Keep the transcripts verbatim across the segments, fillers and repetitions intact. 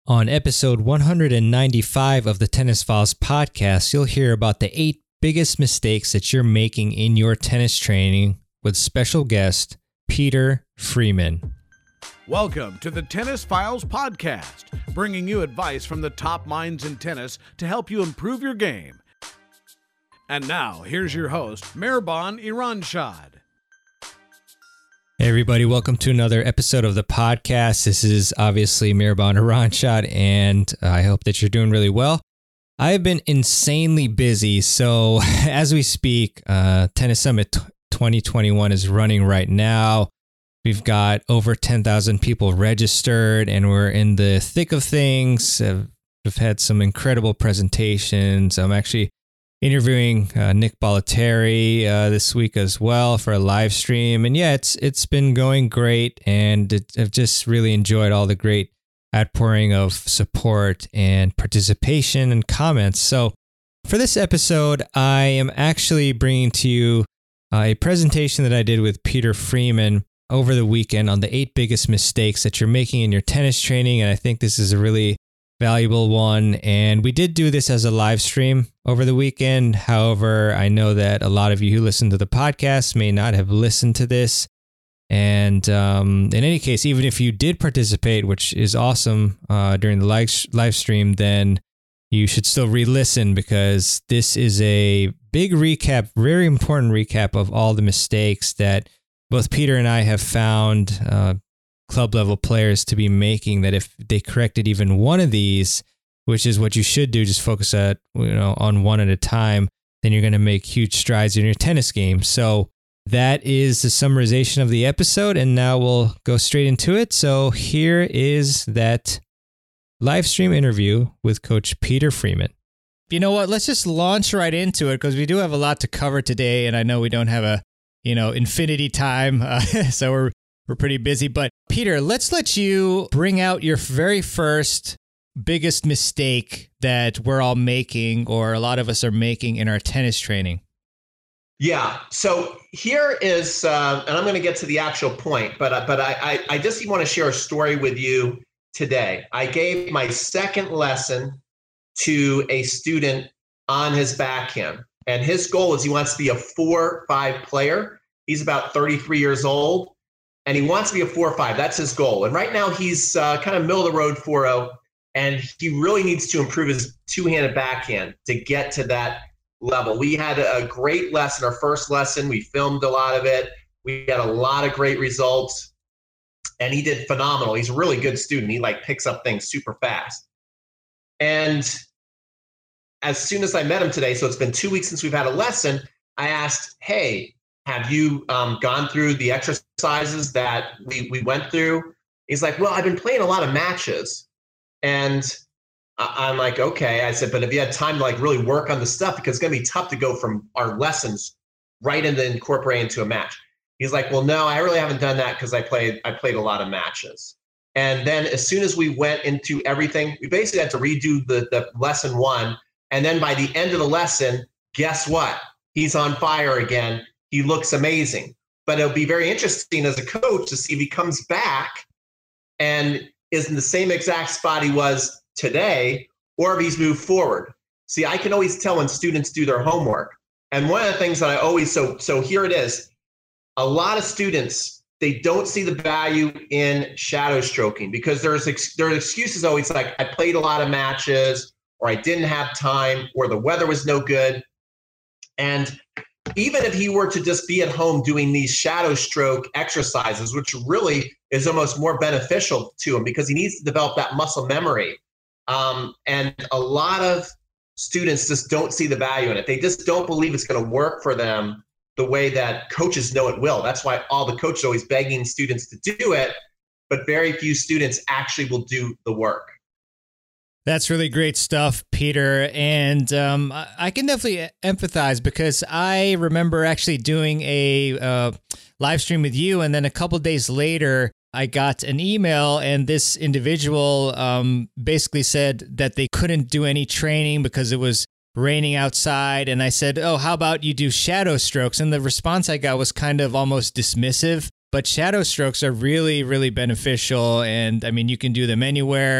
On episode one hundred ninety-five of the Tennis Files podcast, you'll hear about the eight biggest mistakes that you're making in your tennis training with special guest Peter Freeman. Welcome to the Tennis Files podcast, bringing you advice from the top minds in tennis to help you improve your game. And now, here's your host, Mehrbon Iranshad. Hey everybody, welcome to another episode of the podcast. This is obviously Mehrbon Iranshad, and I hope that you're doing really well. I've been insanely busy, so as we speak, uh, Tennis Summit twenty twenty-one is running right now. We've got over ten thousand people registered, and we're in the thick of things. Uh, we've had some incredible presentations. I'm actually interviewing uh, Nick Bollettieri uh, this week as well for a live stream. And yeah, it's it's been going great, and it, I've just really enjoyed all the great outpouring of support and participation and comments. So for this episode, I am actually bringing to you uh, a presentation that I did with Peter Freeman over the weekend on the eight biggest mistakes that you're making in your tennis training. And I think this is a really valuable one. And we did do this as a live stream over the weekend. However, I know that a lot of you who listen to the podcast may not have listened to this. And um, in any case, even if you did participate, which is awesome uh, during the live, live stream, then you should still re-listen, because this is a big recap, very important recap of all the mistakes that both Peter and I have found uh, club level players to be making, that if they corrected even one of these, which is what you should do, just focus at, you know, on one at a time, then you're going to make huge strides in your tennis game. So that is the summarization of the episode, and now we'll go straight into it. So here is that live stream interview with Coach Peter Freeman. You know what? Let's just launch right into it, because we do have a lot to cover today, and I know we don't have a, you know, infinity time, uh, so we're we're pretty busy. But Peter, let's let you bring out your very first biggest mistake that we're all making, or a lot of us are making in our tennis training. Yeah. So here is, uh, and I'm going to get to the actual point, but uh, but I, I I just want to share a story with you today. I gave my second lesson to a student on his backhand, and his goal is he wants to be a four five player. He's about thirty-three years old, and he wants to be a four five. That's his goal. And right now he's uh, kind of middle of the road four oh, and he really needs to improve his two-handed backhand to get to that level. We had a great lesson, our first lesson. We filmed a lot of it. We had a lot of great results, and he did phenomenal. He's a really good student. He like picks up things super fast. And as soon as I met him today, so it's been two weeks since we've had a lesson, I asked, hey, have you um, gone through the exercises that we, we went through? He's like, well, I've been playing a lot of matches. And I'm like, okay. I said, but have you had time to like really work on the stuff? Because it's going to be tough to go from our lessons right into incorporating into a match. He's like, well, no, I really haven't done that because I played I played a lot of matches. And then as soon as we went into everything, we basically had to redo the, the lesson one. And then by the end of the lesson, guess what? He's on fire again. He looks amazing. But it'll be very interesting as a coach to see if he comes back and is in the same exact spot he was today, or if he's moved forward. See, I can always tell when students do their homework. And one of the things that I always, so so here it is. A lot of students, they don't see the value in shadow stroking, because there's there are excuses always like, I played a lot of matches, or I didn't have time, or the weather was no good. And even if he were to just be at home doing these shadow stroke exercises, which really is almost more beneficial to him because he needs to develop that muscle memory. Um, and a lot of students just don't see the value in it. They just don't believe it's going to work for them the way that coaches know it will. That's why all the coaches are always begging students to do it, but very few students actually will do the work. That's really great stuff, Peter. And um, I can definitely empathize, because I remember actually doing a uh, live stream with you. And then a couple days later, I got an email, and this individual um, basically said that they couldn't do any training because it was raining outside. And I said, oh, how about you do shadow strokes? And the response I got was kind of almost dismissive. But shadow strokes are really, really beneficial. And I mean, you can do them anywhere.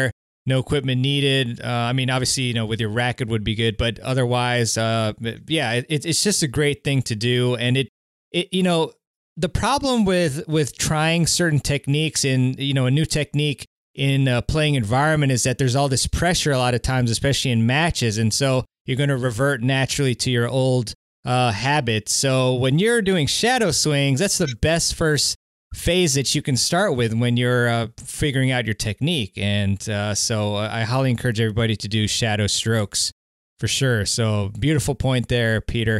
no equipment needed. Uh, I mean, obviously, you know, with your racket would be good, but otherwise, uh, yeah, it, it's just a great thing to do. And it, it, you know, the problem with with trying certain techniques in, you know, a new technique in a playing environment is that there's all this pressure a lot of times, especially in matches. And so you're going to revert naturally to your old uh, habits. So when you're doing shadow swings, that's the best first phase that you can start with when you're uh, figuring out your technique. And uh, so I highly encourage everybody to do shadow strokes for sure. So beautiful point there, Peter.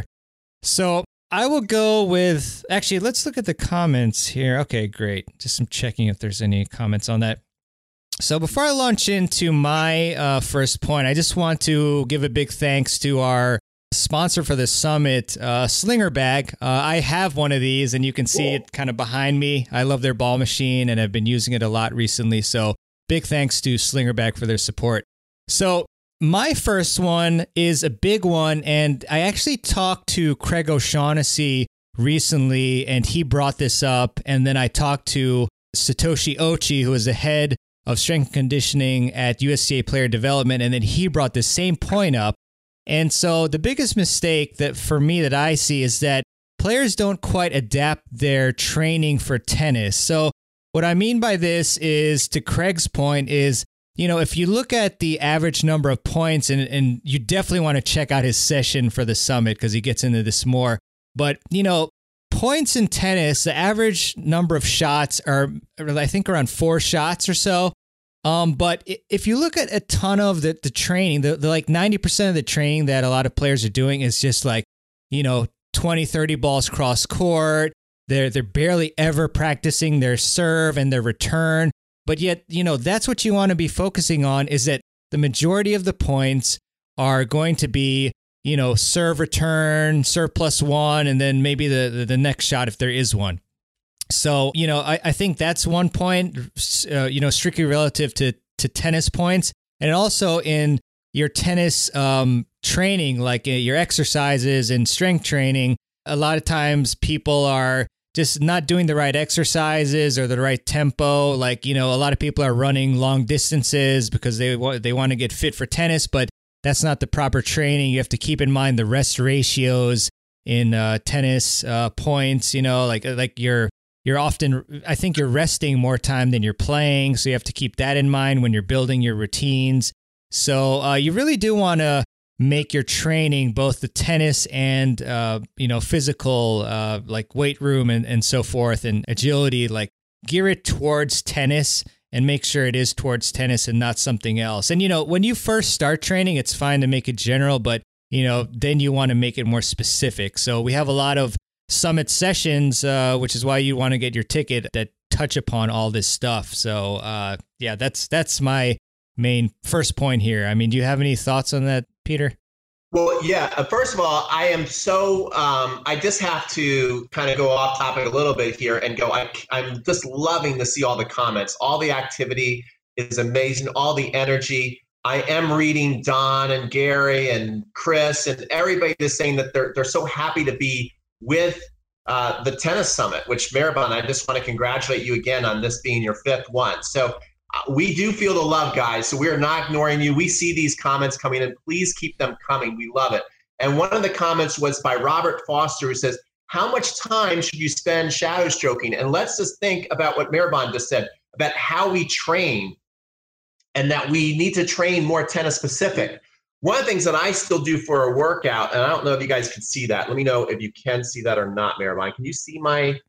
So I will go with, actually, let's look at the comments here. Okay, great. Just I'm checking if there's any comments on that. So before I launch into my uh, first point, I just want to give a big thanks to our sponsor for the summit, uh, Slinger Bag. Uh, I have one of these, and you can see it kind of behind me. I love their ball machine, and I've been using it a lot recently. So big thanks to Slinger Bag for their support. So my first one is a big one, and I actually talked to Craig O'Shaughnessy recently, and he brought this up. And then I talked to Satoshi Ochi, who is the head of strength and conditioning at U S C A Player Development, and then he brought the same point up. And so the biggest mistake that for me that I see is that players don't quite adapt their training for tennis. So what I mean by this is, to Craig's point, is, you know, if you look at the average number of points, and, and you definitely want to check out his session for the summit because he gets into this more. But, you know, points in tennis, the average number of shots are, I think, around four shots or so. Um, but if you look at a ton of the, the training, the, the like ninety percent of the training that a lot of players are doing is just like, you know, twenty, thirty balls cross court. They're, they're barely ever practicing their serve and their return. But yet, you know, that's what you want to be focusing on, is that the majority of the points are going to be, you know, serve return, serve plus one, and then maybe the, the, the next shot if there is one. So, you know, I, I think that's one point, uh, you know, strictly relative to, to tennis points. And also in your tennis um, training, like uh, your exercises and strength training, a lot of times people are just not doing the right exercises or the right tempo. Like, you know, a lot of people are running long distances because they want, they want to get fit for tennis, but that's not the proper training. You have to keep in mind the rest ratios in uh, tennis uh, points, you know, like, like your You're often, I think you're resting more time than you're playing. So you have to keep that in mind when you're building your routines. So uh, you really do want to make your training, both the tennis and, uh, you know, physical, uh, like weight room and, and so forth, and agility, like gear it towards tennis and make sure it is towards tennis and not something else. And, you know, when you first start training, it's fine to make it general, but, you know, then you want to make it more specific. So we have a lot of summit sessions, uh, which is why you want to get your ticket, that touch upon all this stuff. So, uh, yeah, that's that's my main first point here. I mean, do you have any thoughts on that, Peter? Well, yeah. Uh, first of all, I am so um, I just have to kind of go off topic a little bit here and go. I, I'm just loving to see all the comments. All the activity is amazing. All the energy. I am reading Don and Gary and Chris and everybody is saying that they're they're so happy to be with uh, the tennis summit, which Maribon, I just want to congratulate you again on this being your fifth one. So uh, we do feel the love, guys. So we are not ignoring you. We see these comments coming in. Please keep them coming. We love it. And one of the comments was by Robert Foster, who says, how much time should you spend shadow stroking? And let's just think about what Maribon just said about how we train, and that we need to train more tennis specific. One of the things that I still do for a workout, and I don't know if you guys can see that. Let me know if you can see that or not, Maribon. Can you see my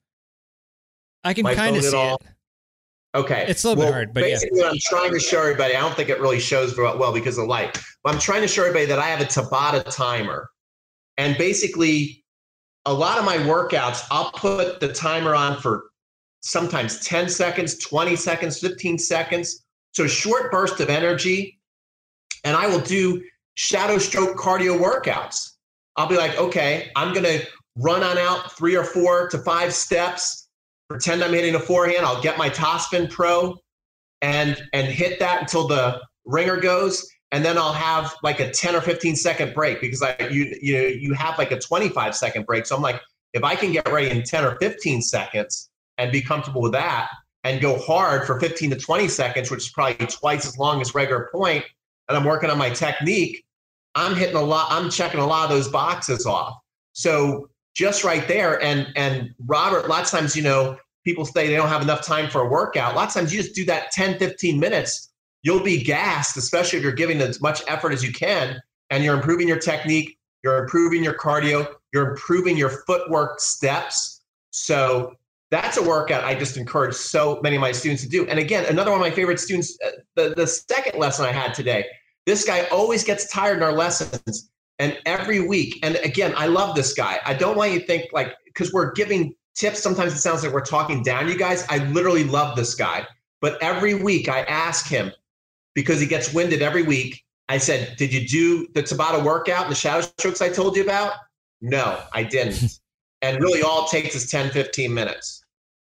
I can kind of see all? it. Okay. It's a little well, bit hard, but basically yeah. what I'm trying to show everybody, I don't think it really shows very well because of light, but I'm trying to show everybody that I have a Tabata timer. And basically, a lot of my workouts, I'll put the timer on for sometimes ten seconds, twenty seconds, fifteen seconds. So short burst of energy. And I will do shadow stroke cardio workouts. I'll be like, okay, I'm going to run on out three or four to five steps, pretend I'm hitting a forehand. I'll get my Topspin Pro and, and hit that until the ringer goes. And then I'll have like a ten or fifteen second break because I, you, you know, you have like a twenty-five second break. So I'm like, if I can get ready in ten or fifteen seconds and be comfortable with that, and go hard for fifteen to twenty seconds, which is probably twice as long as regular point, and I'm working on my technique, I'm hitting a lot, I'm checking a lot of those boxes off. So just right there. And, and Robert, lots of times, you know, people say they don't have enough time for a workout. Lots of times you just do that ten, fifteen minutes, you'll be gassed, especially if you're giving as much effort as you can, and you're improving your technique, you're improving your cardio, you're improving your footwork steps. So that's a workout I just encourage so many of my students to do. And again, another one of my favorite students, the, the second lesson I had today, this guy always gets tired in our lessons. And every week, and again, I love this guy. I don't want you to think like, because we're giving tips, sometimes it sounds like we're talking down you guys. I literally love this guy. But every week I ask him, because he gets winded every week, I said, did you do the Tabata workout and the shadow strokes I told you about? No, I didn't. And really all it takes is ten, fifteen minutes.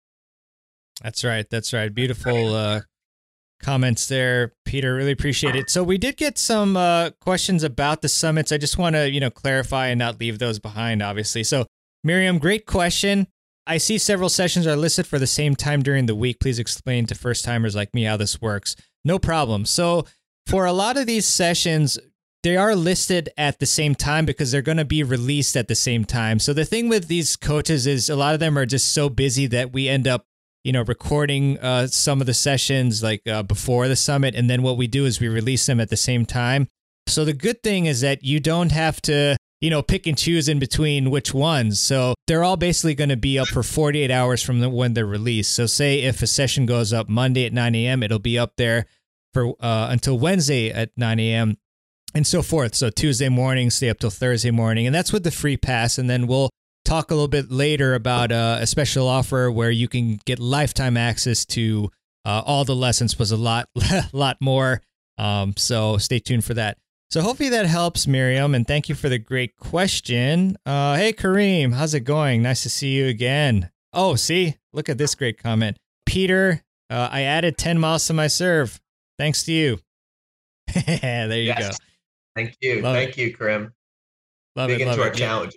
That's right. That's right. Beautiful uh, comments there, Peter. Really appreciate it. So we did get some uh, questions about the summits. I just want to, you know, clarify and not leave those behind, obviously. So Miriam, great question. I see several sessions are listed for the same time during the week. Please explain to first timers like me how this works. No problem. So for a lot of these sessions, they are listed at the same time because they're going to be released at the same time. So the thing with these coaches is a lot of them are just so busy that we end up, you know, recording uh, some of the sessions like uh, before the summit. And then what we do is we release them at the same time. So the good thing is that you don't have to, you know, pick and choose in between which ones. So they're all basically going to be up for forty-eight hours from the, when they're released. So say if a session goes up Monday at nine a.m., it'll be up there for uh, until Wednesday at nine a.m. and so forth. So Tuesday morning, stay up till Thursday morning. And that's with the free pass. And then we'll talk a little bit later about uh, a special offer where you can get lifetime access to uh, all the lessons plus a lot, lot more. Um, so stay tuned for that. So hopefully that helps, Miriam, and thank you for the great question. Uh, hey, Kareem, how's it going? Nice to see you again. Oh, see, look at this great comment. Peter, uh, I added ten miles to my serve. Thanks to you. There you yes. go. Thank you. Love Thank it. you, Kareem. Love Big it, into love our it. challenges.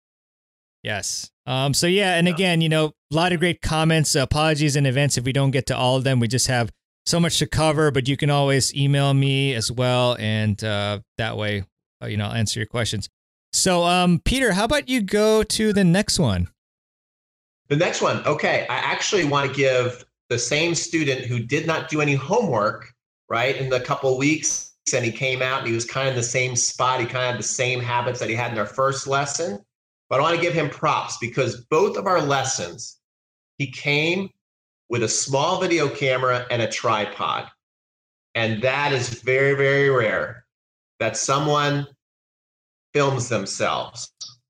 Yes. Um, so yeah, and again, you know, a lot of great comments. Apologies in advance if we don't get to all of them. We just have so much to cover, but you can always email me as well, and uh, that way, uh, you know, I'll answer your questions. So, um, Peter, how about you go to the next one? The next one. Okay. I actually want to give the same student who did not do any homework, right, in the couple of weeks, and he came out and he was kind of in the same spot. He kind of had the same habits that he had in our first lesson. But I want to give him props because both of our lessons, he came with a small video camera and a tripod. And that is very, very rare that someone films themselves.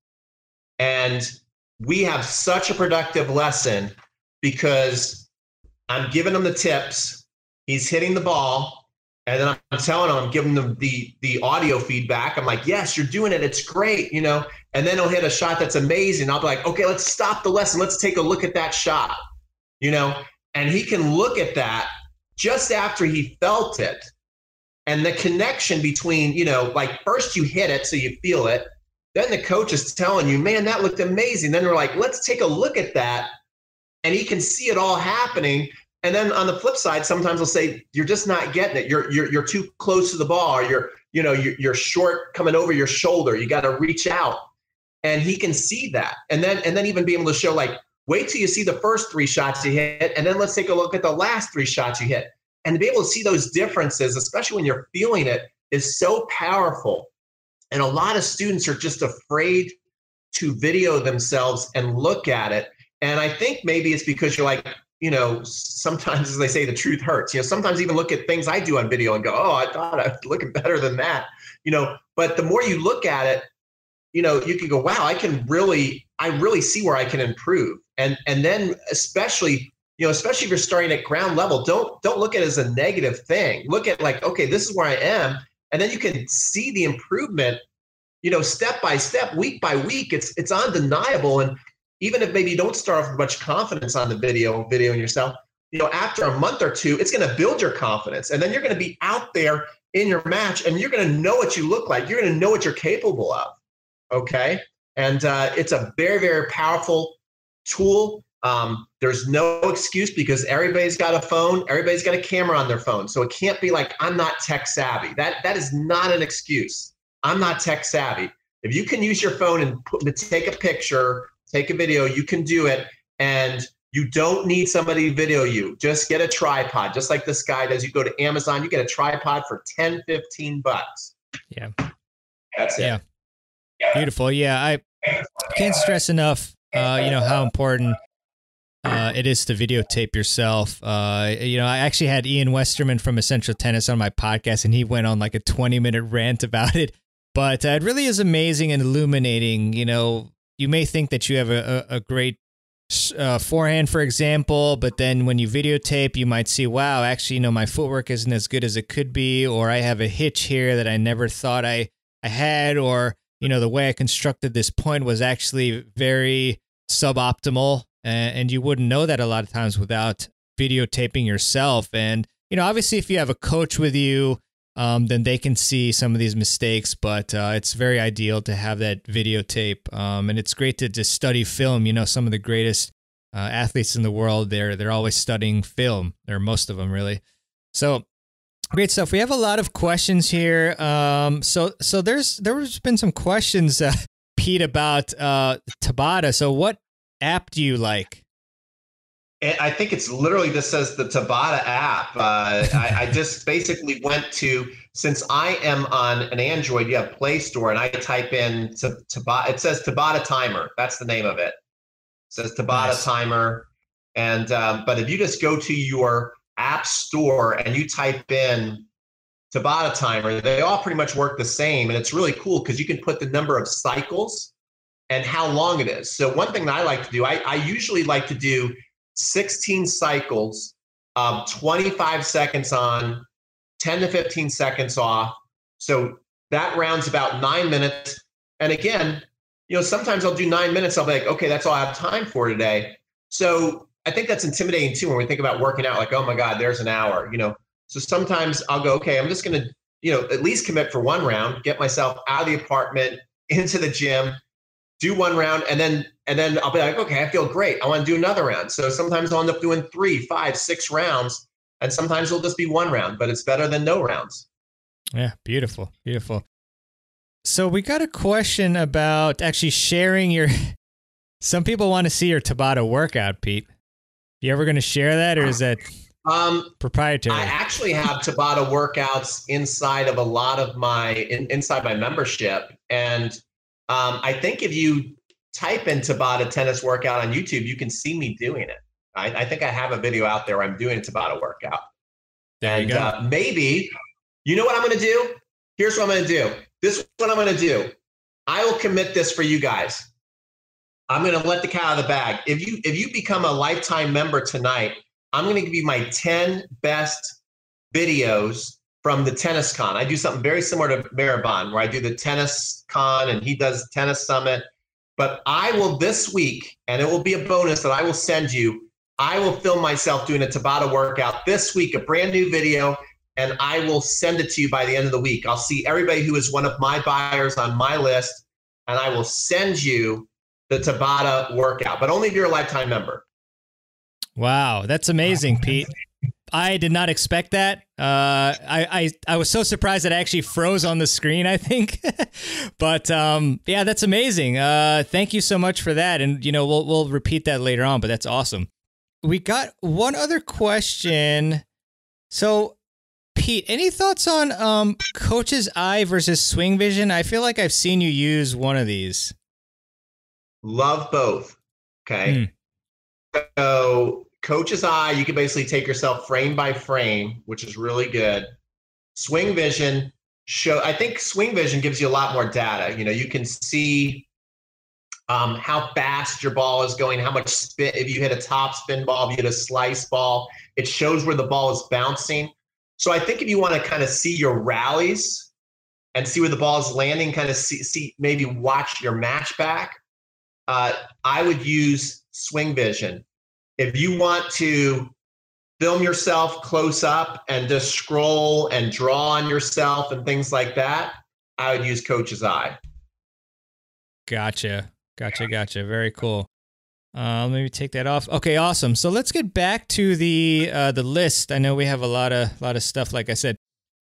And we have such a productive lesson because I'm giving him the tips, he's hitting the ball, and then I'm telling him, I'm giving him the, the audio feedback. I'm like, yes, you're doing it. It's great, you know, and then he'll hit a shot that's amazing. I'll be like, okay, let's stop the lesson. Let's take a look at that shot, you know, and he can look at that just after he felt it. And the connection between, you know, like first you hit it so you feel it. Then the coach is telling you, man, that looked amazing. Then we're like, let's take a look at that. And he can see it all happening. And then on the flip side, sometimes they'll say, you're just not getting it. You're you're you're too close to the ball, or you're, you know, you're, you're short coming over your shoulder. You got to reach out. And he can see that. And then and then even be able to show, like, wait till you see the first three shots you hit, and then let's take a look at the last three shots you hit. And to be able to see those differences, especially when you're feeling it, is so powerful. And a lot of students are just afraid to video themselves and look at it. And I think maybe it's because you're like, you know, sometimes, as they say, the truth hurts. You know, sometimes even look at things I do on video and go, oh, I thought I was looking better than that. You know, but the more you look at it, you know, you can go, wow, I can really, I really see where I can improve. And and then especially, you know, especially if you're starting at ground level, don't don't look at it as a negative thing. Look at like, okay, this is where I am. And then you can see the improvement, you know, step by step, week by week. It's it's undeniable. And even if maybe you don't start off with much confidence on the video, videoing yourself, you know, after a month or two, it's going to build your confidence. And then you're going to be out there in your match and you're going to know what you look like. You're going to know what you're capable of. Okay. And uh, it's a very, very powerful tool. Um, there's no excuse because everybody's got a phone, everybody's got a camera on their phone. So it can't be like, I'm not tech savvy. That that is not an excuse. I'm not tech savvy. If you can use your phone and put, to take a picture, take a video, you can do it. And you don't need somebody to video you. Just get a tripod, just like this guy does. You go to Amazon, you get a tripod for ten, fifteen bucks. Yeah. That's it. Yeah. Beautiful. Yeah. I can't stress enough, uh, you know, how important uh, it is to videotape yourself. Uh, you know, I actually had Ian Westerman from Essential Tennis on my podcast, and he went on like a twenty minute rant about it. But uh, it really is amazing and illuminating. You know, you may think that you have a, a, a great Uh, forehand, for example, but then when you videotape, you might see, wow, actually, you know, my footwork isn't as good as it could be, or I have a hitch here that I never thought I, I had, or, you know, the way I constructed this point was actually very suboptimal, and, and you wouldn't know that a lot of times without videotaping yourself. And, you know, obviously, if you have a coach with you, um, then they can see some of these mistakes, but uh, it's very ideal to have that videotape. Um, and it's great to just study film. You know, some of the greatest uh, athletes in the world, they're they're always studying film, or most of them really. So great stuff. We have a lot of questions here. Um, so so there's there's been some questions, uh, Pete, about uh, Tabata. So what app do you like? I think it's literally just says the Tabata app. Uh, I, I just basically went to, since I am on an Android, you have Play Store, and I type in Tabata. It says Tabata Timer. That's the name of it. It says Tabata nice. Timer. And um, but if you just go to your app store and you type in Tabata Timer, they all pretty much work the same. And it's really cool because you can put the number of cycles and how long it is. So one thing that I like to do, I, I usually like to do sixteen cycles, um, twenty-five seconds on, ten to fifteen seconds off. So that rounds about nine minutes. And again, you know, sometimes I'll do nine minutes. I'll be like, okay, that's all I have time for today. So I think that's intimidating too when we think about working out, like, oh my God, there's an hour, you know. So sometimes I'll go, okay, I'm just going to, you know, at least commit for one round, get myself out of the apartment, into the gym, do one round, and then and then I'll be like, okay, I feel great. I want to do another round. So sometimes I'll end up doing three, five, six rounds, and sometimes it'll just be one round, but it's better than no rounds. Yeah, beautiful, beautiful. So we got a question about actually sharing your, some people want to see your Tabata workout, Pete. You ever going to share that, or is that um, proprietary? I actually have Tabata workouts inside of a lot of my, in, inside my membership. And um, I think if you type in Tabata tennis workout on YouTube, you can see me doing it. I, I think I have a video out there where I'm doing a Tabata workout. There and you go. Uh, maybe, you know what I'm going to do? Here's what I'm going to do. This is what I'm going to do. I will commit this for you guys. I'm going to let the cat out of the bag. If you if you become a lifetime member tonight, I'm going to give you my ten best videos from the Tennis Con. I do something very similar to Maribon, where I do the Tennis Con and he does Tennis Summit. But I will this week, and it will be a bonus that I will send you, I will film myself doing a Tabata workout this week, a brand new video, and I will send it to you by the end of the week. I'll see everybody who is one of my buyers on my list, and I will send you the Tabata workout, but only if you're a lifetime member. Wow, that's amazing, Pete. I did not expect that. Uh, I, I I was so surprised that I actually froze on the screen, I think. But um, yeah, that's amazing. Uh, thank you so much for that. And, you know, we'll we'll repeat that later on, but that's awesome. We got one other question. So, Pete, any thoughts on um, Coach's Eye versus Swing Vision? I feel like I've seen you use one of these. Love both. Okay. Mm. So Coach's Eye, you can basically take yourself frame by frame, which is really good. Swing Vision show. I think Swing Vision gives you a lot more data. You know, you can see um, how fast your ball is going, how much spin. If you hit a top spin ball, if you hit a slice ball, it shows where the ball is bouncing. So I think if you want to kind of see your rallies and see where the ball is landing, kind of see, see maybe watch your match back. Uh, I would use Swing Vision. If you want to film yourself close up and just scroll and draw on yourself and things like that, I would use Coach's Eye. Gotcha. Gotcha. Gotcha. Very cool. Uh, let me take that off. Okay, awesome. So let's get back to the uh, the list. I know we have a lot of lot of stuff, like I said.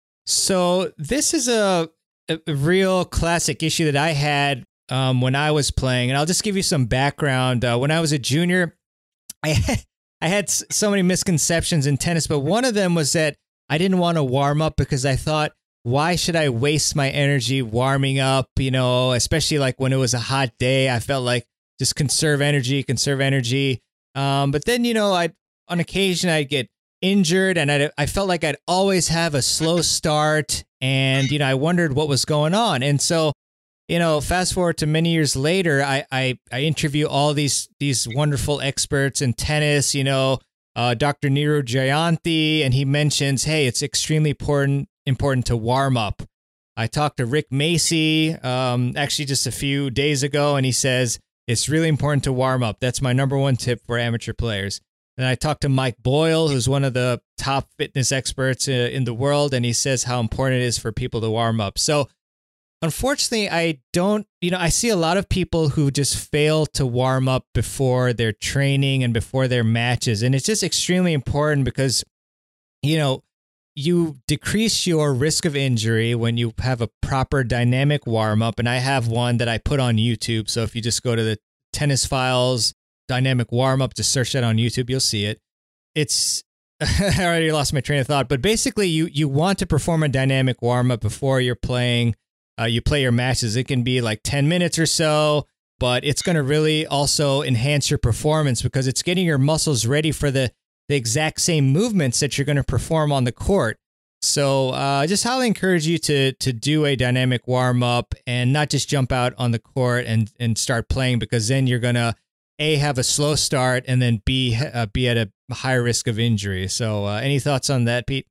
So this is a, a real classic issue that I had um, when I was playing, and I'll just give you some background. Uh, when I was a junior, I had, I had so many misconceptions in tennis, but one of them was that I didn't want to warm up because I thought, why should I waste my energy warming up? You know, especially like when it was a hot day, I felt like just conserve energy, conserve energy. Um, but then, you know, I on occasion I'd get injured, and I I felt like I'd always have a slow start, and you know, I wondered what was going on. And so, you know, fast forward to many years later, I I, I interview all these these wonderful experts in tennis. You know, uh, Doctor Neeru Jayanthi, and he mentions, hey, it's extremely important important to warm up. I talked to Rick Macy um, actually just a few days ago, and he says it's really important to warm up. That's my number one tip for amateur players. And I talked to Mike Boyle, who's one of the top fitness experts uh, in the world, and he says how important it is for people to warm up. So unfortunately, I don't, you know, I see a lot of people who just fail to warm up before their training and before their matches. And it's just extremely important because, you know, you decrease your risk of injury when you have a proper dynamic warm up. And I have one that I put on YouTube. So if you just go to the Tennis Files dynamic warm up, just search that on YouTube, you'll see it. It's, I already lost my train of thought, but basically you, you want to perform a dynamic warm up before you're playing, uh, you play your matches. It can be like ten minutes or so, but it's going to really also enhance your performance because it's getting your muscles ready for the the exact same movements that you're going to perform on the court. So uh, just highly encourage you to to do a dynamic warm up and not just jump out on the court and and start playing, because then you're going to A, have a slow start, and then B, uh, be at a high risk of injury. So uh, any thoughts on that, Pete?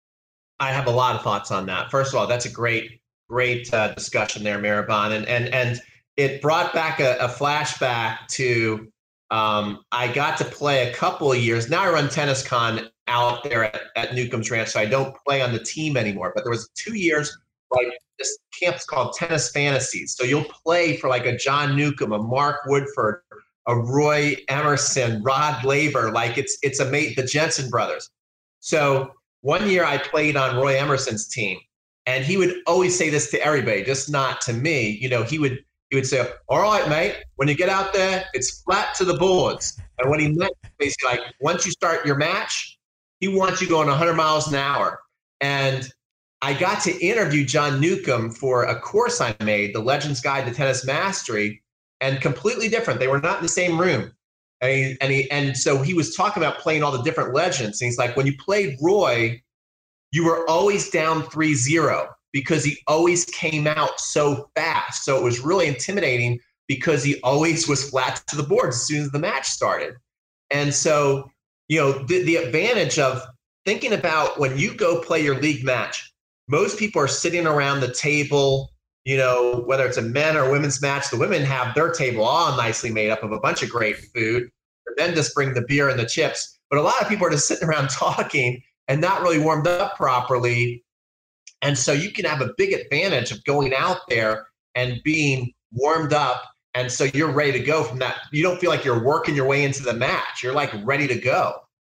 I have a lot of thoughts on that. First of all, that's a great, great uh, discussion there, Mirabon. And, and, and it brought back a, a flashback to Um, I got to play a couple of years. Now I run TennisCon out there at, at Newcomb's Ranch, so I don't play on the team anymore. But there was two years, like this camp's called Tennis Fantasies. So you'll play for like a John Newcomb, a Mark Woodford, a Roy Emerson, Rod Laver. Like it's it's a mate, the Jensen brothers. So one year I played on Roy Emerson's team, and he would always say this to everybody, just not to me. You know, he would. He would say, all right, mate, when you get out there, it's flat to the boards. And what he meant, basically, like, once you start your match, he wants you going one hundred miles an hour. And I got to interview John Newcomb for a course I made, The Legends Guide to Tennis Mastery, and completely different. They were not in the same room. And, he, and, he, and so he was talking about playing all the different legends. And he's like, when you played Roy, you were always down three zero. Because he always came out so fast. So it was really intimidating because he always was flat to the boards as soon as the match started. And so, you know, the, the advantage of thinking about when you go play your league match, most people are sitting around the table, you know, whether it's a men or women's match, the women have their table all nicely made up of a bunch of great food, but then just bring the beer and the chips. But a lot of people are just sitting around talking and not really warmed up properly. And so you can have a big advantage of going out there and being warmed up. And so you're ready to go from that. You don't feel like you're working your way into the match. You're like ready to go.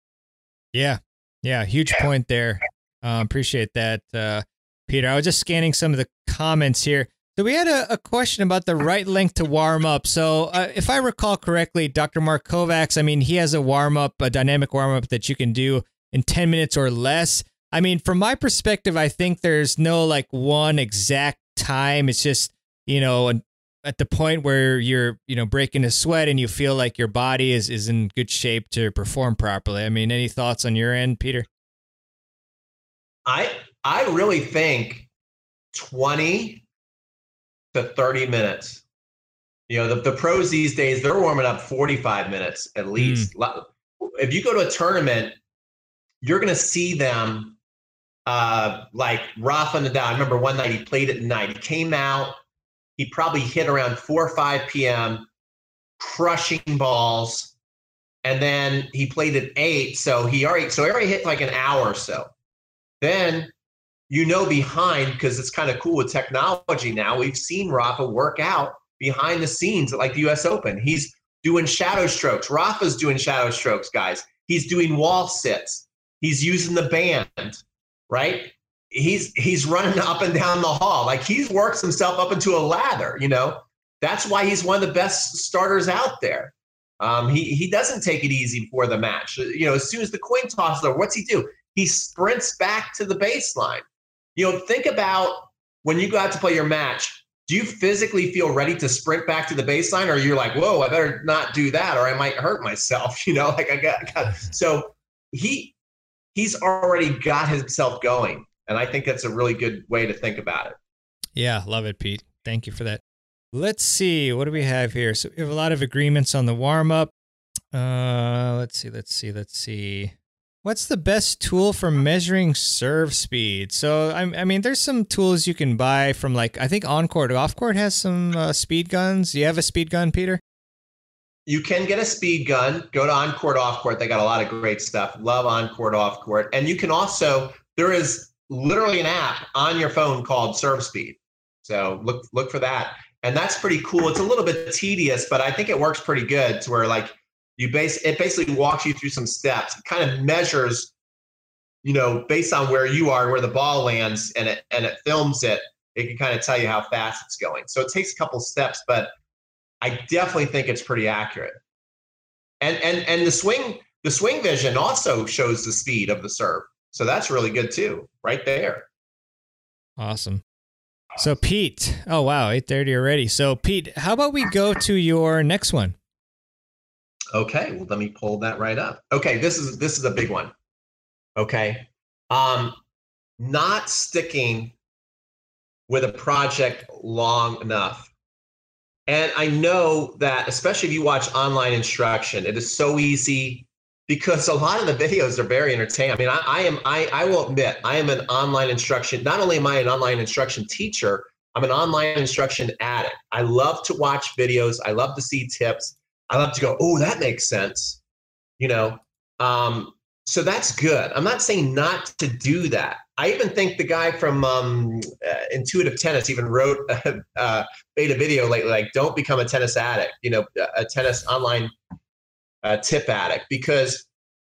Yeah. Yeah. Huge yeah. point there. Uh, appreciate that, uh, Peter. I was just scanning some of the comments here. So we had a, a question about the right length to warm up. So uh, if I recall correctly, Doctor Mark Kovacs, I mean, he has a warm up, a dynamic warm up that you can do in ten minutes or less. I mean, from my perspective, I think there's no like one exact time. It's just, you know, at the point where you're, you know, breaking a sweat and you feel like your body is, is in good shape to perform properly. I mean, any thoughts on your end, Peter? I I really think twenty to thirty minutes. You know, the, the pros these days, they're warming up forty-five minutes at least. Mm. If you go to a tournament, you're going to see them uh, like Rafa Nadal. I remember one night he played at night. He came out, he probably hit around four or five p.m., crushing balls. And then he played at eight. So he already, so he already hit like an hour or so. Then, you know, behind, because it's kind of cool with technology now, we've seen Rafa work out behind the scenes at like the U S Open. He's doing shadow strokes. Rafa's doing shadow strokes, guys. He's doing wall sits. He's using the band, right? He's he's running up and down the hall. Like, he's works himself up into a lather, you know? That's why he's one of the best starters out there. Um, he, he doesn't take it easy before the match. You know, as soon as the coin toss is over, what's he do? He sprints back to the baseline. You know, think about when you go out to play your match, do you physically feel ready to sprint back to the baseline, or you're like, whoa, I better not do that, or I might hurt myself, you know? Like, I got, I got so he he's already got himself going. And I think that's a really good way to think about it. Yeah, love it, Pete. Thank you for that. Let's see. What do we have here? So we have a lot of agreements on the warm-up. Uh, let's see, let's see, let's see. What's the best tool for measuring serve speed? So, I, I mean, there's some tools you can buy from, like, I think On-Court. Off-Court has some uh, speed guns. Do you have a speed gun, Peter? You can get a speed gun. Go to On-Court, Off-Court. They got a lot of great stuff. Love On-Court, Off-Court. And you can also, there is literally an app on your phone called Serve Speed. So look look for that. And that's pretty cool. It's a little bit tedious, but I think it works pretty good to where, like, you base it basically walks you through some steps. It kind of measures, you know, based on where you are, where the ball lands, and it and it films it. It can kind of tell you how fast it's going. So it takes a couple steps, but I definitely think it's pretty accurate. And and and the swing the swing vision also shows the speed of the serve. So that's really good too, right there. Awesome. So Pete, oh wow, eight thirty already. So Pete, how about we go to your next one? Okay, well, let me pull that right up. Okay, this is this is a big one. Okay, um, not sticking with a project long enough. And I know that, especially if you watch online instruction, it is so easy, because a lot of the videos are very entertaining. I mean, I, I am, I, I will admit, I am an online instruction. Not only am I an online instruction teacher, I'm an online instruction addict. I love to watch videos. I love to see tips. I love to go, oh, that makes sense. You know, um, so that's good. I'm not saying not to do that. I even think the guy from um, uh, Intuitive Tennis even wrote a, uh, made a video lately, like, don't become a tennis addict, you know, a tennis online Uh, tip addict, because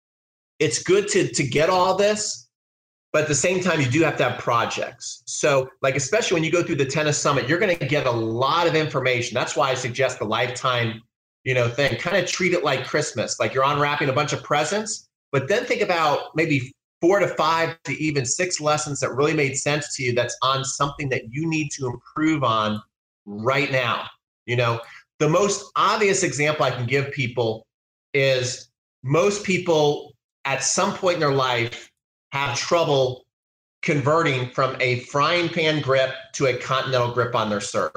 it's good to to get all this, but at the same time, you do have to have projects. So, like, especially when you go through the Tennis Summit, you're going to get a lot of information. That's why I suggest the lifetime, you know, thing. Kind of treat it like Christmas, like you're unwrapping a bunch of presents, but then think about maybe four to five to even six lessons that really made sense to you that's on something that you need to improve on right now. You know, the most obvious example I can give people is most people at some point in their life have trouble converting from a frying pan grip to a continental grip on their serve.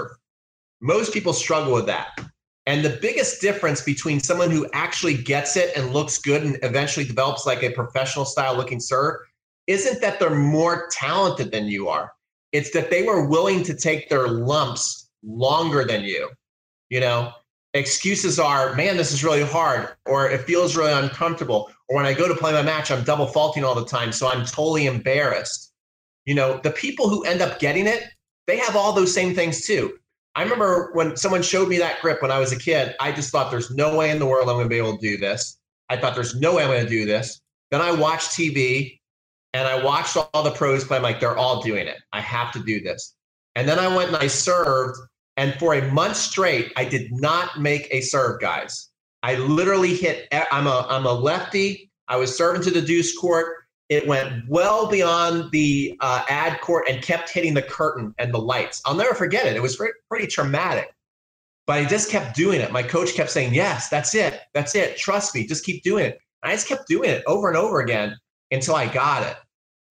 Most people struggle with that. And the biggest difference between someone who actually gets it and looks good and eventually develops like a professional style looking serve isn't that they're more talented than you are. It's that they were willing to take their lumps longer than you, you know? Excuses are, man, this is really hard, or it feels really uncomfortable, or when I go to play my match, I'm double faulting all the time, so I'm totally embarrassed. You know, the people who end up getting it, they have all those same things too. I remember when someone showed me that grip when I was a kid, I just thought there's no way in the world I'm going to be able to do this. I thought there's no way I'm going to do this. Then I watched T V and I watched all the pros play. I'm like, they're all doing it. I have to do this. And then I went and I served. And for a month straight, I did not make a serve, guys. I literally hit, I'm a, I'm a lefty. I was serving to the deuce court. It went well beyond the uh, ad court and kept hitting the curtain and the lights. I'll never forget it. It was pretty, pretty traumatic. But I just kept doing it. My coach kept saying, yes, that's it. That's it. Trust me. Just keep doing it. And I just kept doing it over and over again until I got it.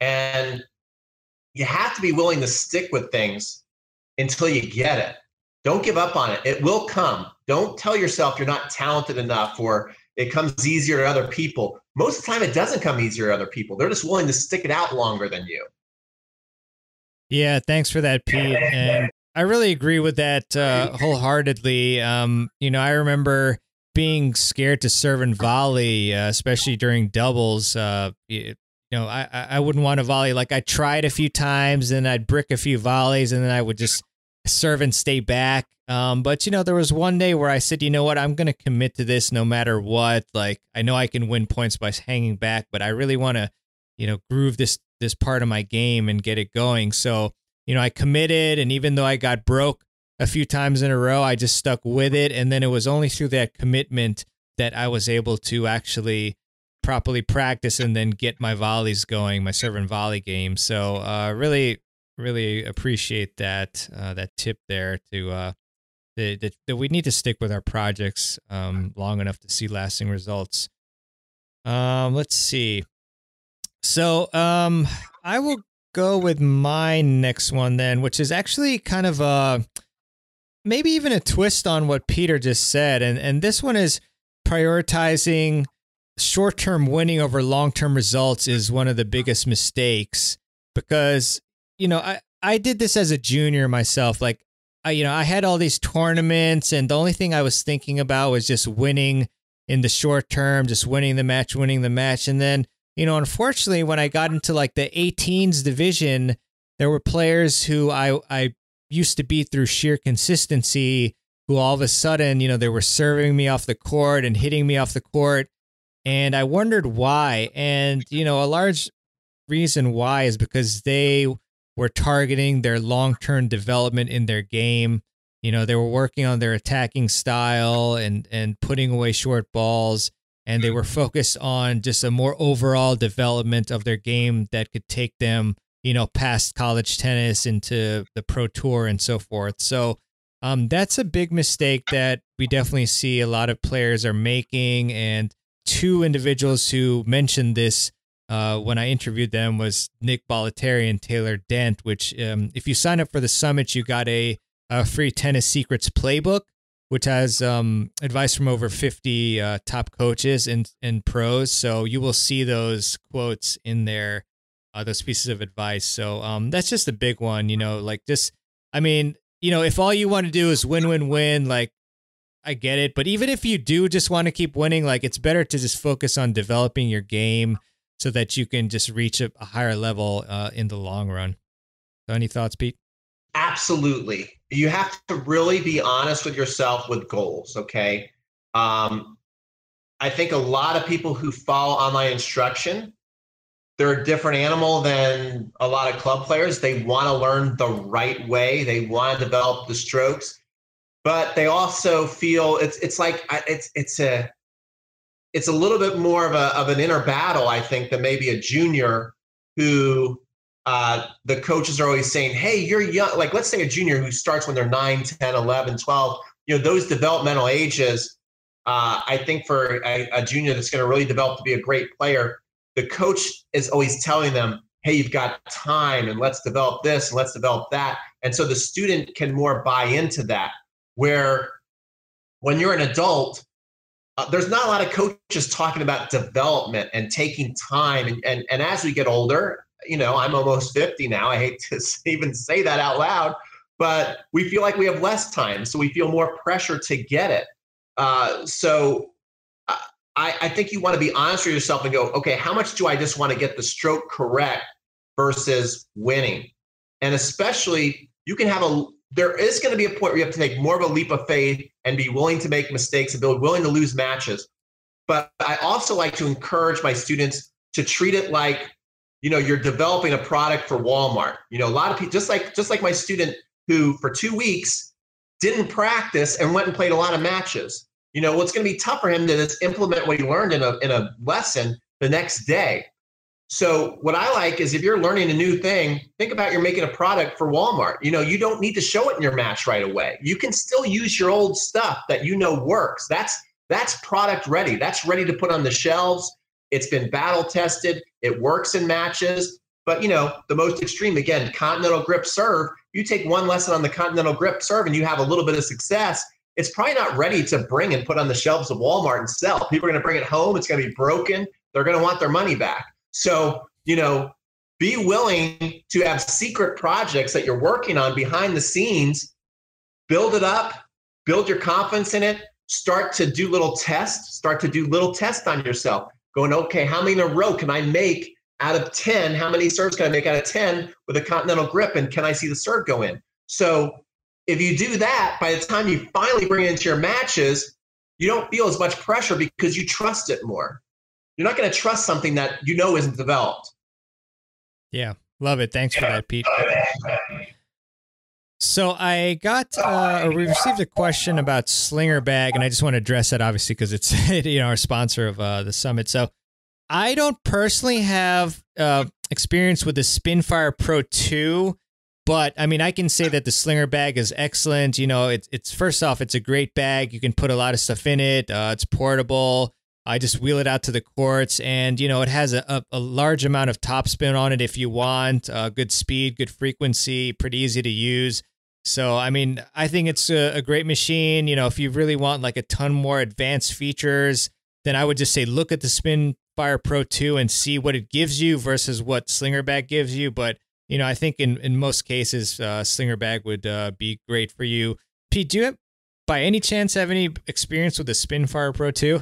And you have to be willing to stick with things until you get it. Don't give up on it. It will come. Don't tell yourself you're not talented enough or it comes easier to other people. Most of the time, it doesn't come easier to other people. They're just willing to stick it out longer than you. Yeah, thanks for that, Pete. And I really agree with that uh, wholeheartedly. Um, you know, I remember being scared to serve and volley, uh, especially during doubles. Uh, you know, I, I wouldn't want to volley. Like, I tried a few times and I'd brick a few volleys and then I would just serve and stay back. Um, but, you know, there was one day where I said, you know what, I'm going to commit to this no matter what. Like, I know I can win points by hanging back, but I really want to, you know, groove this this part of my game and get it going. So, you know, I committed, and even though I got broke a few times in a row, I just stuck with it. And then it was only through that commitment that I was able to actually properly practice and then get my volleys going, my serve and volley game. So uh, really, really appreciate that uh, that tip there to uh, that, that, that we need to stick with our projects um, long enough to see lasting results. Um, let's see. So um, I will go with my next one then, which is actually kind of a maybe even a twist on what Peter just said. And, and this one is prioritizing short-term winning over long-term results is one of the biggest mistakes, because, you know, I, I did this as a junior myself. Like, I, you know, I had all these tournaments, and the only thing I was thinking about was just winning in the short term, just winning the match, winning the match. And then, you know, unfortunately, when I got into like the eighteens division, there were players who I, I used to beat through sheer consistency, who all of a sudden, you know, they were serving me off the court and hitting me off the court. And I wondered why. And, you know, a large reason why is because they were targeting their long-term development in their game. You know, they were working on their attacking style and, and putting away short balls. And they were focused on just a more overall development of their game that could take them, you know, past college tennis into the pro tour and so forth. So um, that's a big mistake that we definitely see a lot of players are making. And two individuals who mentioned this uh, when I interviewed them was Nick Bollettieri and Taylor Dent, which um, if you sign up for the summit, you got a, a free Tennis Secrets playbook, which has um, advice from over fifty uh, top coaches and, and pros. So you will see those quotes in there, uh, those pieces of advice. So um, that's just a big one, you know, like just, I mean, you know, if all you want to do is win, win, win, like, I get it. But even if you do just want to keep winning, like, it's better to just focus on developing your game so that you can just reach a, a higher level uh, in the long run. So any thoughts, Pete? Absolutely. You have to really be honest with yourself with goals, okay? Um, I think a lot of people who follow online instruction, they're a different animal than a lot of club players. They want to learn the right way. They want to develop the strokes, but they also feel it's it's like it's it's a it's a little bit more of a of an inner battle, I think, than maybe a junior who uh, the coaches are always saying, hey, you're young. Like, let's say a junior who starts when they're nine, ten, eleven, twelve, you know, those developmental ages, uh, I think for a, a junior that's going to really develop to be a great player, the coach is always telling them, hey, you've got time and let's develop this and let's develop that. And so the student can more buy into that, where when you're an adult, uh, there's not a lot of coaches talking about development and taking time. And, and, and as we get older, you know, I'm almost fifty now. I hate to even say that out loud, but we feel like we have less time. So we feel more pressure to get it. Uh, so I, I think you want to be honest with yourself and go, okay, how much do I just want to get the stroke correct versus winning? And especially, you can have a, there is going to be a point where you have to take more of a leap of faith and be willing to make mistakes and be willing to lose matches. But I also like to encourage my students to treat it like, you know, you're developing a product for Walmart. You know, a lot of people, just like just like my student who for two weeks didn't practice and went and played a lot of matches. You know, well, it's going to be tough for him to just implement what he learned in a in a lesson the next day. So what I like is if you're learning a new thing, think about you're making a product for Walmart. You know, you don't need to show it in your match right away. You can still use your old stuff that you know works. That's that's product ready. That's ready to put on the shelves. It's been battle tested. It works in matches. But, you know, the most extreme, again, continental grip serve, you take one lesson on the continental grip serve and you have a little bit of success, it's probably not ready to bring and put on the shelves of Walmart and sell. People are going to bring it home. It's going to be broken. They're going to want their money back. So, you know, be willing to have secret projects that you're working on behind the scenes, build it up, build your confidence in it, start to do little tests, start to do little tests on yourself. Going, okay, how many in a row can I make out of ten? How many serves can I make out of ten with a continental grip? And can I see the serve go in? So if you do that, by the time you finally bring it into your matches, you don't feel as much pressure because you trust it more. You're not going to trust something that you know isn't developed. Yeah, love it. Thanks for that, Pete. So I got, uh, or we received a question about Slinger Bag, and I just want to address that, obviously, because it's you know our sponsor of uh, the summit. So I don't personally have uh, experience with the Spinfire Pro two, but I mean I can say that the Slinger Bag is excellent. You know, it's it's first off, it's a great bag. You can put a lot of stuff in it. Uh, it's portable. I just wheel it out to the courts, and you know it has a, a, a large amount of topspin on it if you want. Uh, good speed, good frequency, pretty easy to use. So I mean, I think it's a, a great machine. You know, if you really want like a ton more advanced features, then I would just say look at the Spinfire Pro two and see what it gives you versus what Slinger Bag gives you. But you know, I think in in most cases, uh, Slinger Bag would uh, be great for you. Pete, do you have, by any chance have any experience with the Spinfire Pro two?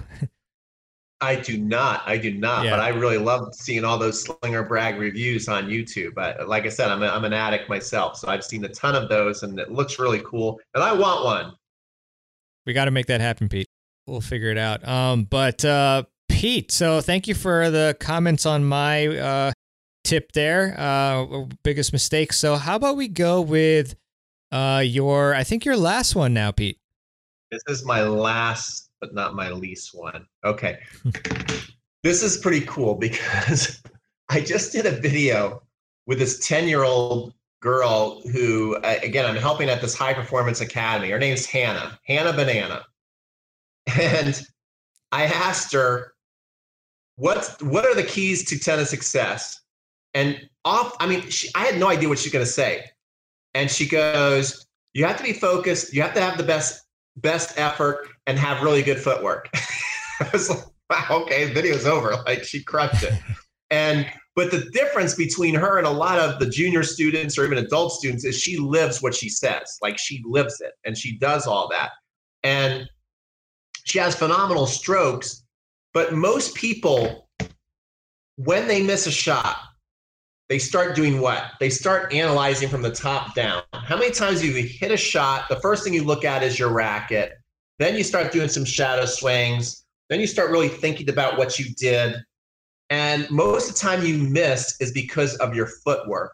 I do not. I do not. Yeah. But I really love seeing all those Slinger Bag reviews on YouTube. I, like I said, I'm, a, I'm an addict myself, so I've seen a ton of those, and it looks really cool. And I want one. We got to make that happen, Pete. We'll figure it out. Um, but uh, Pete, so thank you for the comments on my uh, tip there. Uh, biggest mistake. So how about we go with uh, your? I think your last one now, Pete. This is my last, but not my least one. Okay. This is pretty cool because I just did a video with this ten-year-old girl who, uh, again, I'm helping at this high performance academy. Her name's Hannah, Hannah Banana. And I asked her, what, what are the keys to tennis success? And off, I mean, she, I had no idea what she's going to say. And she goes, you have to be focused. You have to have the best best effort and have really good footwork. I was like, wow, okay, video's over. Like, she crushed it. And but the difference between her and a lot of the junior students or even adult students is she lives what she says. Like, she lives it and she does all that. And she has phenomenal strokes. But most people, when they miss a shot, they start doing what? They start analyzing from the top down. How many times have you hit a shot? The first thing you look at is your racket. Then you start doing some shadow swings. Then you start really thinking about what you did. And most of the time you miss is because of your footwork.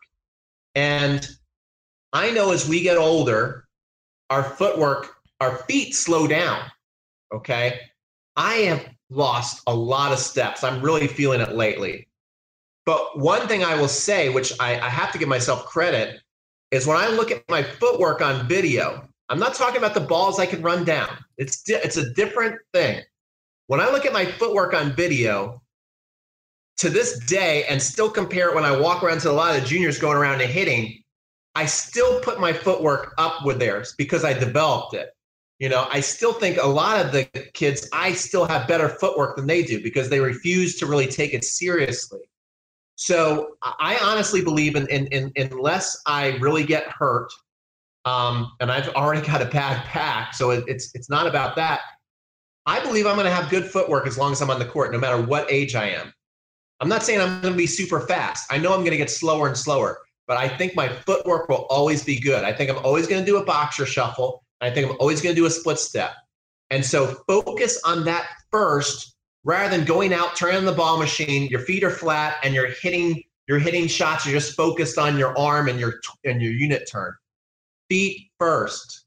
And I know as we get older, our footwork, our feet slow down, okay? I have lost a lot of steps. I'm really feeling it lately. But one thing I will say, which I, I have to give myself credit, is when I look at my footwork on video, I'm not talking about the balls I can run down. It's di- it's a different thing. When I look at my footwork on video, to this day, and still compare it when I walk around to a lot of the juniors going around and hitting, I still put my footwork up with theirs because I developed it. You know, I still think a lot of the kids, I still have better footwork than they do because they refuse to really take it seriously. So I honestly believe in, in, in unless I really get hurt, um, and I've already got a bad pack, so it, it's it's not about that. I believe I'm going to have good footwork as long as I'm on the court, no matter what age I am. I'm not saying I'm going to be super fast. I know I'm going to get slower and slower, but I think my footwork will always be good. I think I'm always going to do a boxer shuffle. I think I'm always going to do a split step. And so focus on that first. Rather than going out, turning the ball machine, your feet are flat and you're hitting, you're hitting shots. You're just focused on your arm and your and your unit turn. Feet first.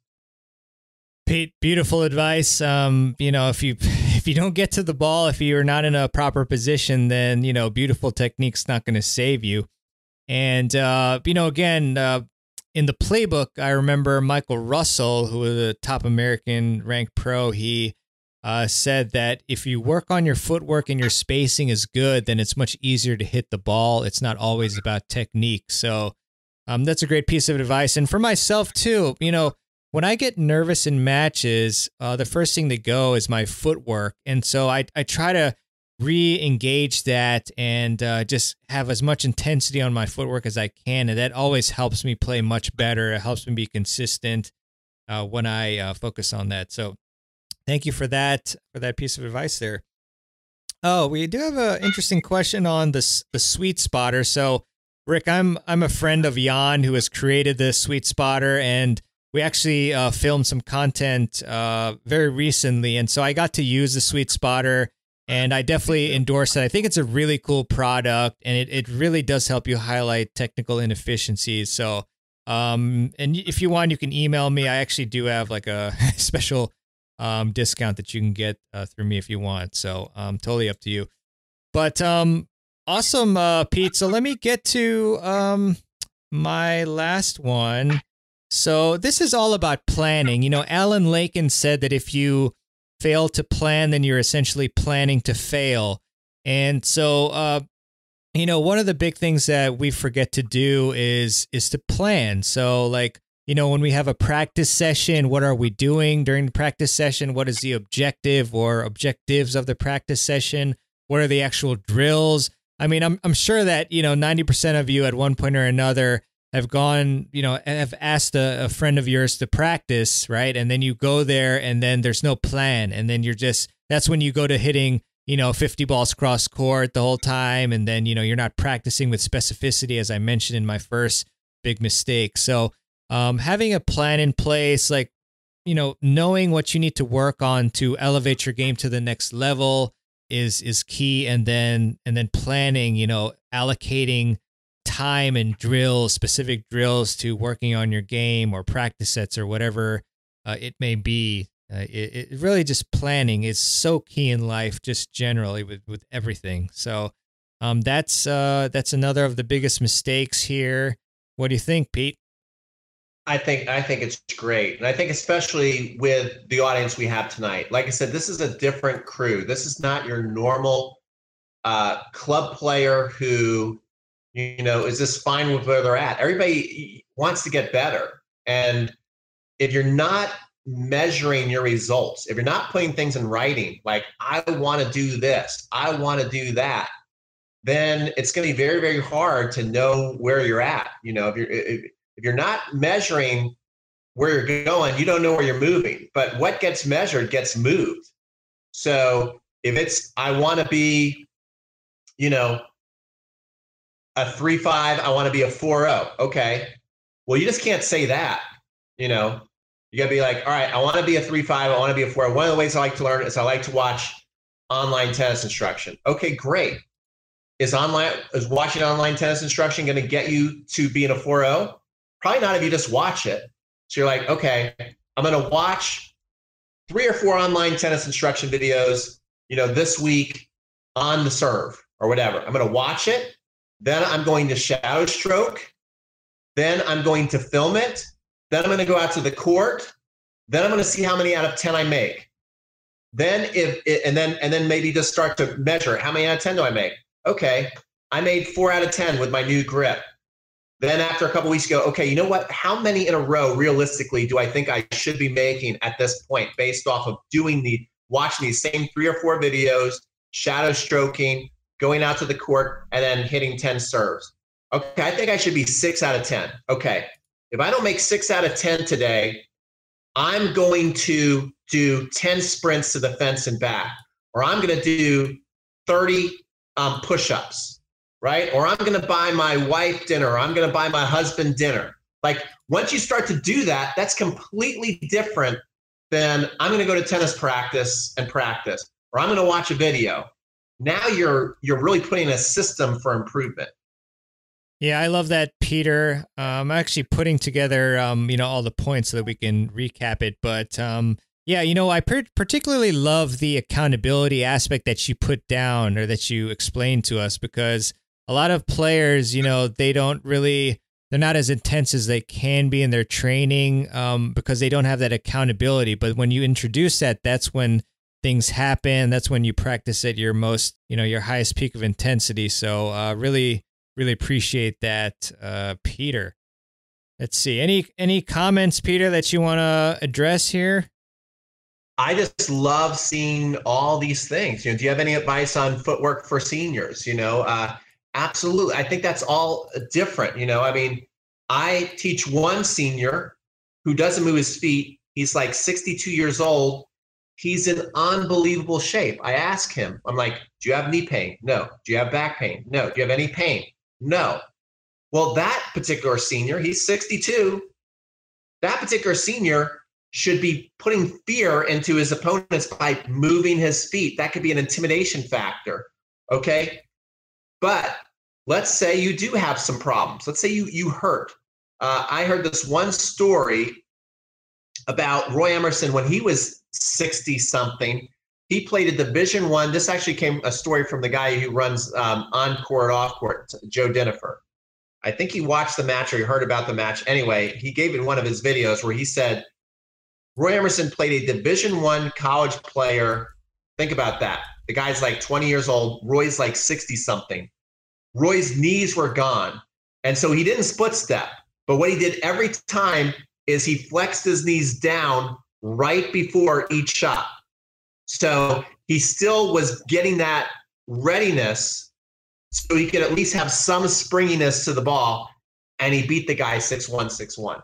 Pete, beautiful advice. Um, you know, if you if you don't get to the ball, if you're not in a proper position, then you know, beautiful technique's not going to save you. And uh, you know, again, uh, in the playbook, I remember Michael Russell, who was a top American ranked pro. He Uh, said that if you work on your footwork and your spacing is good, then it's much easier to hit the ball. It's not always about technique. So um, that's a great piece of advice. And for myself too, you know, when I get nervous in matches, uh, the first thing to go is my footwork. And so I, I try to re-engage that and uh, just have as much intensity on my footwork as I can. And that always helps me play much better. It helps me be consistent uh, when I uh, focus on that. So thank you for that, for that piece of advice there. Oh, we do have an interesting question on the the Sweet Spotter. So, Rick, I'm I'm a friend of Jan who has created the Sweet Spotter, and we actually uh, filmed some content uh, very recently. And so I got to use the Sweet Spotter, and I definitely endorse it. I think it's a really cool product, and it, it really does help you highlight technical inefficiencies. So, um, and if you want, you can email me. I actually do have like a special um, discount that you can get uh, through me if you want. So um, totally up to you. But um, awesome, uh, Pete. So let me get to um, my last one. So this is all about planning. You know, Alan Lakin said that if you fail to plan, then you're essentially planning to fail. And so, uh, you know, one of the big things that we forget to do is is to plan. So like, you know, when we have a practice session, what are we doing during the practice session? What is the objective or objectives of the practice session? What are the actual drills? I mean, I'm I'm sure that, you know, ninety percent of you at one point or another have gone, you know, have asked a, a friend of yours to practice, right? And then you go there and then there's no plan. And then you're just, that's when you go to hitting, you know, fifty balls cross court the whole time. And then, you know, you're not practicing with specificity, as I mentioned in my first big mistake. So um, having a plan in place, like, you know, knowing what you need to work on to elevate your game to the next level is, is key. And then, and then planning, you know, allocating time and drills, specific drills to working on your game or practice sets or whatever uh, it may be. Uh, it, it really just planning is so key in life, just generally with, with everything. So um, that's uh, that's another of the biggest mistakes here. What do you think, Pete? I think I think it's great, and I think especially with the audience we have tonight. Like I said, this is a different crew. This is not your normal uh, club player who, you know, is just fine with where they're at. Everybody wants to get better. And if you're not measuring your results, if you're not putting things in writing, like, I want to do this, I want to do that, then it's going to be very, very hard to know where you're at. You know, if you're, if, if you're not measuring where you're going, you don't know where you're moving. But what gets measured gets moved. So if it's, I want to be, you know, a three five, I want to be a four oh. Okay. Well, you just can't say that. You know, you got to be like, all right, I want to be a three five, I want to be a four oh. One of the ways I like to learn is I like to watch online tennis instruction. Okay, great. Is online is watching online tennis instruction going to get you to being a four oh? Probably not if you just watch it. So you're like, okay, I'm going to watch three or four online tennis instruction videos, you know, this week on the serve or whatever. I'm going to watch it. Then I'm going to shadow stroke. Then I'm going to film it. Then I'm going to go out to the court. Then I'm going to see how many out of ten I make. Then if it, and then and then maybe just start to measure how many out of ten do I make. Okay, I made four out of ten with my new grip. Then after a couple weeks ago, okay, you know what? How many in a row realistically do I think I should be making at this point based off of doing the watching these same three or four videos, shadow stroking, going out to the court, and then hitting ten serves. Okay, I think I should be six out of ten. Okay, if I don't make six out of ten today, I'm going to do ten sprints to the fence and back, or I'm going to do thirty um, push-ups, right? Or I'm going to buy my wife dinner, or I'm going to buy my husband dinner. Like, once you start to do that, that's completely different than I'm going to go to tennis practice and practice, or I'm going to watch a video. Now you're you're really putting a system for improvement. Yeah, I love that, Peter. Uh, I'm actually putting together, um, you know, all the points so that we can recap it. But um, yeah, you know, I per- particularly love the accountability aspect that you put down or that you explained to us, because a lot of players, you know, they don't really, they're not as intense as they can be in their training um, because they don't have that accountability. But when you introduce that, that's when things happen. That's when you practice at your most, you know, your highest peak of intensity. So uh, really, really appreciate that, uh, Peter. Let's see. Any any comments, Peter, that you want to address here? I just love seeing all these things. You know, do you have any advice on footwork for seniors? You know, uh, absolutely. I think that's all different. You know, I mean, I teach one senior who doesn't move his feet. He's like sixty-two years old. He's in unbelievable shape. I ask him, I'm like, do you have knee pain? No. Do you have back pain? No. Do you have any pain? No. Well, that particular senior, he's sixty-two. that particular senior should be putting fear into his opponents by moving his feet. That could be an intimidation factor, okay? But let's say you do have some problems. Let's say you you hurt. Uh, I heard this one story about Roy Emerson when he was sixty-something. He played a Division One. This actually came a story from the guy who runs um, on court, off court, Joe Dinifer. I think he watched the match or he heard about the match. Anyway, he gave in one of his videos where he said, Roy Emerson played a Division One college player. Think about that. The guy's like twenty years old. Roy's like sixty-something. Roy's knees were gone. And so he didn't split step. But what he did every time is he flexed his knees down right before each shot. So he still was getting that readiness so he could at least have some springiness to the ball. And he beat the guy six one, six one.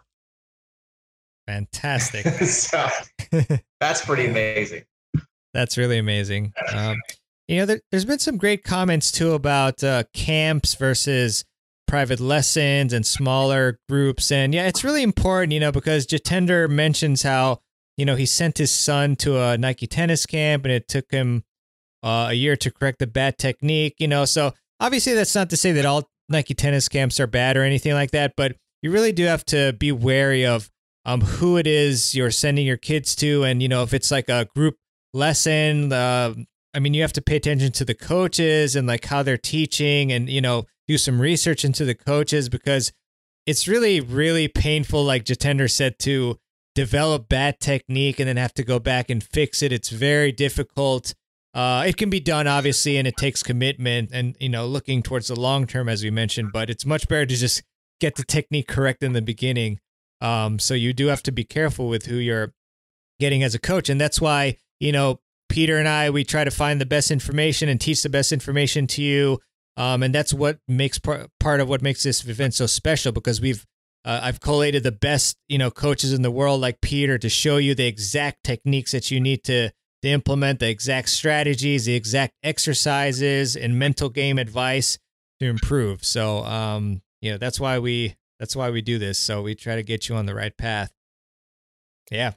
Fantastic. So that's pretty amazing. That's really amazing. Um, you know, there, there's been some great comments too about uh, camps versus private lessons and smaller groups. And yeah, it's really important, you know, because Jitender mentions how, you know, he sent his son to a Nike tennis camp and it took him uh, a year to correct the bad technique, you know. So obviously that's not to say that all Nike tennis camps are bad or anything like that, but you really do have to be wary of um, who it is you're sending your kids to. And, you know, if it's like a group lesson, uh, I mean, you have to pay attention to the coaches and like how they're teaching and, you know, do some research into the coaches, because it's really, really painful, like Jitender said, to develop bad technique and then have to go back and fix it. It's very difficult. Uh, it can be done, obviously, and it takes commitment and, you know, looking towards the long term, as we mentioned, but it's much better to just get the technique correct in the beginning. Um, so you do have to be careful with who you're getting as a coach. And that's why, you know, Peter and I, we try to find the best information and teach the best information to you. Um, and that's what makes par- part of what makes this event so special, because we've uh, I've collated the best, you know, coaches in the world like Peter to show you the exact techniques that you need to, to implement, the exact strategies, the exact exercises and mental game advice to improve. So, um, you know, that's why we that's why we do this. So we try to get you on the right path. Yeah.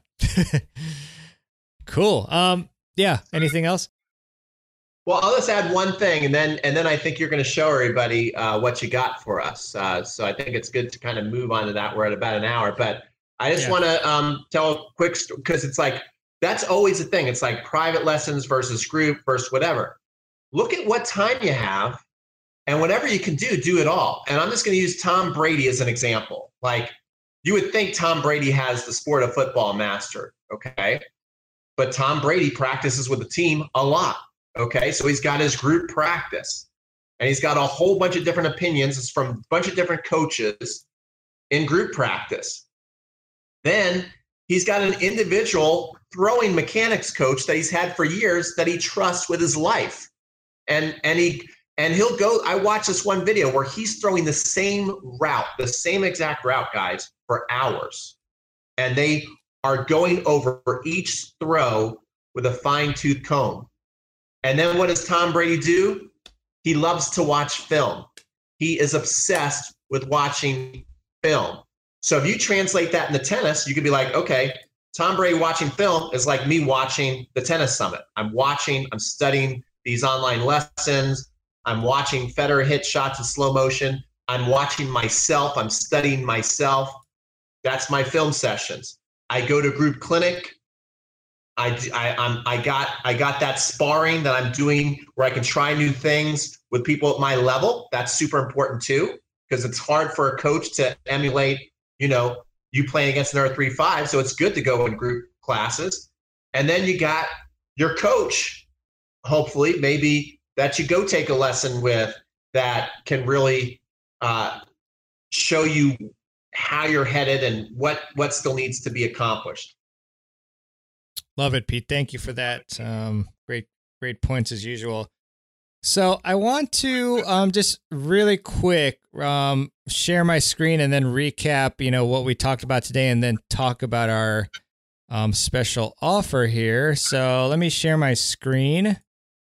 Cool. Um, yeah. Anything else? Well, I'll just add one thing, and then and then I think you're going to show everybody uh, what you got for us. Uh, so I think it's good to kind of move on to that. We're at about an hour, but I just yeah. want to um, tell a quick story, because it's like that's always the thing. It's like private lessons versus group versus whatever. Look at what time you have, and whatever you can do, do it all. And I'm just going to use Tom Brady as an example. Like, you would think Tom Brady has the sport of football mastered, okay? But Tom Brady practices with the team a lot. Okay, so he's got his group practice, and he's got a whole bunch of different opinions. It's from a bunch of different coaches in group practice. Then he's got an individual throwing mechanics coach that he's had for years that he trusts with his life. And and he and he'll go, I watched this one video where he's throwing the same route, the same exact route, guys, for hours. And they are going over each throw with a fine-tooth comb. And then what does Tom Brady do? He loves to watch film. He is obsessed with watching film. So if you translate that into tennis, you could be like, okay, Tom Brady watching film is like me watching the tennis summit. I'm watching, I'm studying these online lessons. I'm watching Federer hit shots in slow motion. I'm watching myself. I'm studying myself. That's my film sessions. I go to group clinic. I, I, I'm, I got I got that sparring that I'm doing where I can try new things with people at my level. That's super important too, because it's hard for a coach to emulate, you know, you playing against another three five. So it's good to go in group classes. And then you got your coach, hopefully, maybe that you go take a lesson with that can really uh, show you how you're headed and what what still needs to be accomplished. Love it, Pete. Thank you for that. Um, great, great points as usual. So I want to um, just really quick um, share my screen and then recap, you know, what we talked about today, and then talk about our um, special offer here. So let me share my screen.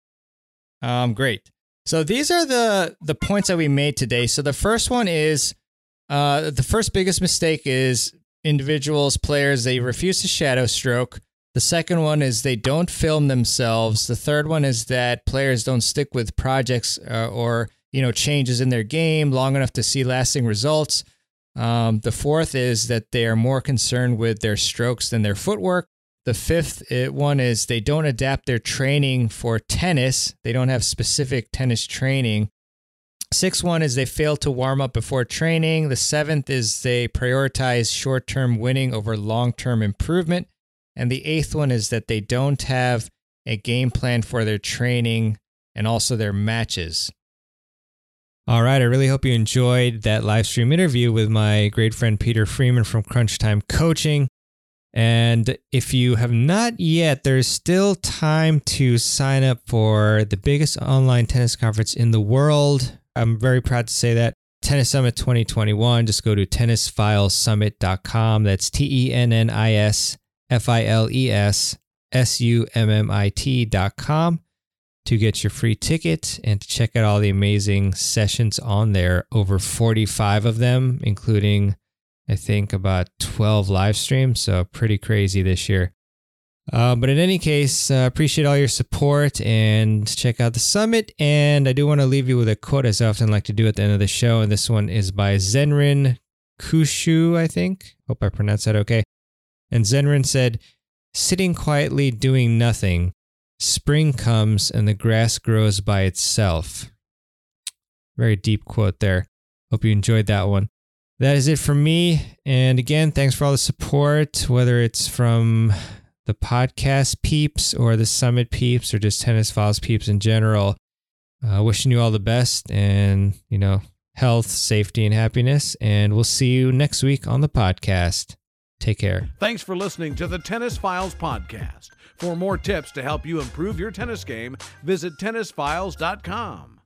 Um, great. So these are the the points that we made today. So the first one is uh, the first biggest mistake is individuals, players, they refuse to shadow stroke. The second one is they don't film themselves. The third one is that players don't stick with projects uh, or, you know, changes in their game long enough to see lasting results. Um, the fourth is that they are more concerned with their strokes than their footwork. The fifth one is they don't adapt their training for tennis. They don't have specific tennis training. Sixth one is they fail to warm up before training. The seventh is they prioritize short-term winning over long-term improvement. And the eighth one is that they don't have a game plan for their training and also their matches. All right, I really hope you enjoyed that live stream interview with my great friend Peter Freeman from Crunch Time Coaching. And if you have not yet, there's still time to sign up for the biggest online tennis conference in the world. I'm very proud to say that. Tennis Summit twenty twenty-one. Just go to tennis files summit dot com. That's T E N N I S F I L E S S U M M I T dot com to get your free ticket and to check out all the amazing sessions on there. Over forty-five of them, including, I think, about twelve live streams. So pretty crazy this year. Uh, but in any case, uh, appreciate all your support and check out the summit. And I do want to leave you with a quote, as I often like to do at the end of the show. And this one is by Zenrin Kushu, I think. Hope I pronounced that okay. And Zenrin said, "Sitting quietly doing nothing, spring comes and the grass grows by itself." Very deep quote there. Hope you enjoyed that one. That is it for me. And again, thanks for all the support, whether it's from the podcast peeps or the summit peeps or just Tennis Files peeps in general. Uh, wishing you all the best and, you know, health, safety, and happiness. And we'll see you next week on the podcast. Take care. Thanks for listening to the Tennis Files podcast. For more tips to help you improve your tennis game, visit tennis files dot com.